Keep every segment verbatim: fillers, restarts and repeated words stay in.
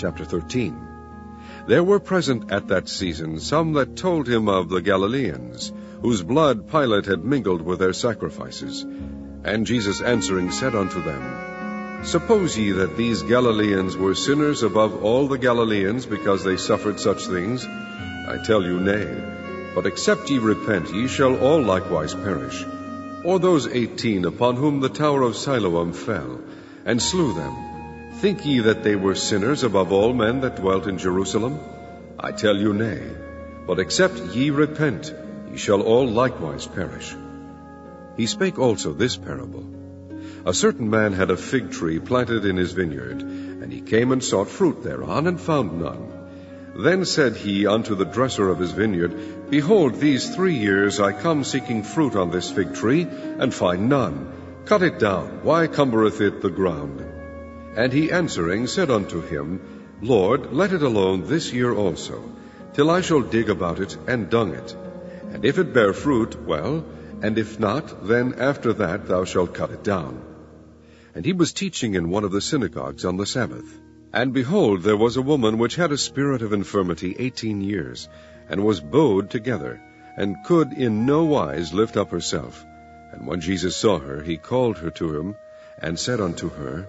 chapter thirteen. There were present at that season some that told him of the Galileans, whose blood Pilate had mingled with their sacrifices. And Jesus answering said unto them, Suppose ye that these Galileans were sinners above all the Galileans, because they suffered such things? I tell you, nay. But except ye repent, ye shall all likewise perish. Or those eighteen upon whom the tower of Siloam fell, and slew them, think ye that they were sinners above all men that dwelt in Jerusalem? I tell you, nay. But except ye repent, ye shall all likewise perish. He spake also this parable. A certain man had a fig tree planted in his vineyard, and he came and sought fruit thereon, and found none. Then said he unto the dresser of his vineyard, Behold, these three years I come seeking fruit on this fig tree, and find none. Cut it down, why cumbereth it the ground? And he answering said unto him, Lord, let it alone this year also, till I shall dig about it, and dung it. And if it bear fruit, well, and if not, then after that thou shalt cut it down. And he was teaching in one of the synagogues on the Sabbath. And behold, there was a woman which had a spirit of infirmity eighteen years, and was bowed together, and could in no wise lift up herself. And when Jesus saw her, he called her to him, and said unto her,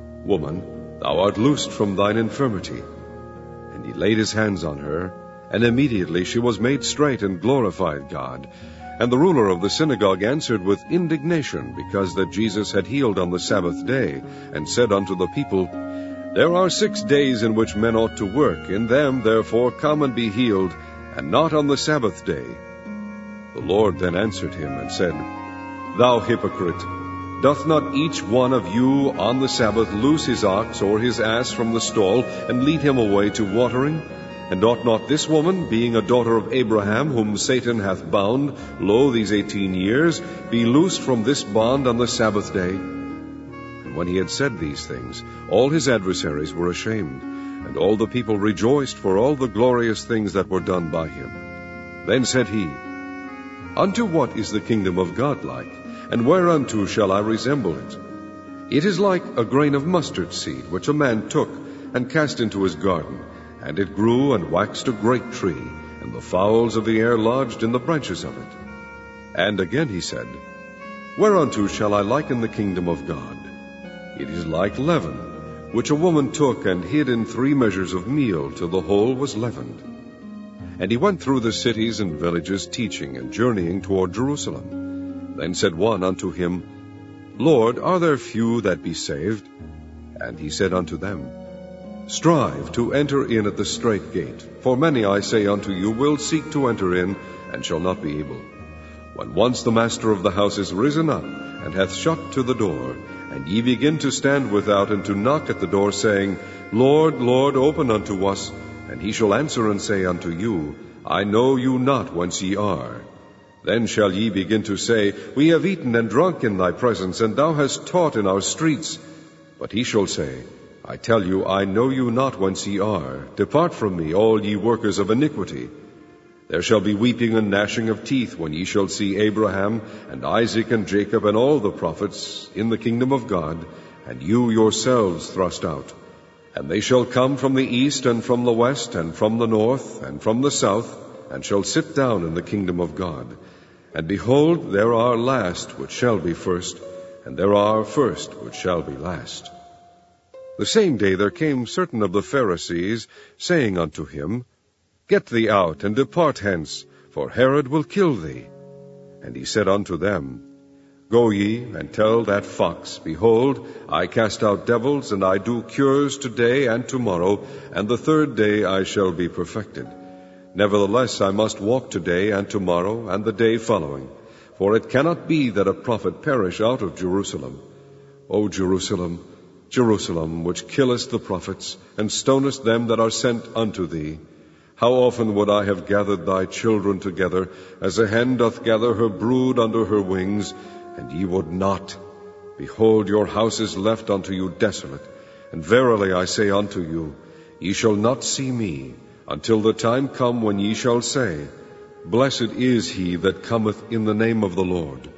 Woman, thou art loosed from thine infirmity. And he laid his hands on her, and immediately she was made straight, and glorified God. And the ruler of the synagogue answered with indignation, because that Jesus had healed on the Sabbath day, and said unto the people, There are six days in which men ought to work. In them therefore come and be healed, and not on the Sabbath day. The Lord then answered him, and said, Thou hypocrite, doth not each one of you on the Sabbath loose his ox or his ass from the stall, and lead him away to watering? And ought not this woman, being a daughter of Abraham, whom Satan hath bound, lo, these eighteen years, be loosed from this bond on the Sabbath day? And when he had said these things, all his adversaries were ashamed, and all the people rejoiced for all the glorious things that were done by him. Then said he, Unto what is the kingdom of God like, and whereunto shall I resemble it? It is like a grain of mustard seed, which a man took, and cast into his garden, and it grew and waxed a great tree, and the fowls of the air lodged in the branches of it. And again he said, Whereunto shall I liken the kingdom of God? It is like leaven, which a woman took and hid in three measures of meal, till the whole was leavened. And he went through the cities and villages, teaching and journeying toward Jerusalem. Then said one unto him, Lord, are there few that be saved? And he said unto them, Strive to enter in at the strait gate, for many, I say unto you, will seek to enter in, and shall not be able. When once the master of the house is risen up, and hath shut to the door, and ye begin to stand without, and to knock at the door, saying, Lord, Lord, open unto us, and he shall answer and say unto you, I know you not whence ye are. Then shall ye begin to say, We have eaten and drunk in thy presence, and thou hast taught in our streets. But he shall say, I tell you, I know you not whence ye are. Depart from me, all ye workers of iniquity. There shall be weeping and gnashing of teeth, when ye shall see Abraham, and Isaac, and Jacob, and all the prophets in the kingdom of God, and you yourselves thrust out. And they shall come from the east, and from the west, and from the north, and from the south, and shall sit down in the kingdom of God. And behold, there are last which shall be first, and there are first which shall be last. The same day there came certain of the Pharisees, saying unto him, Get thee out, and depart hence, for Herod will kill thee. And he said unto them, Go ye, and tell that fox, Behold, I cast out devils, and I do cures today and tomorrow, and the third day I shall be perfected. Nevertheless I must walk today and tomorrow, and the day following. For it cannot be that a prophet perish out of Jerusalem. O Jerusalem, Jerusalem, which killest the prophets, and stonest them that are sent unto thee, how often would I have gathered thy children together, as a hen doth gather her brood under her wings, and ye would not. Behold, your house is left unto you desolate. And verily I say unto you, ye shall not see me, until the time come when ye shall say, Blessed is he that cometh in the name of the Lord.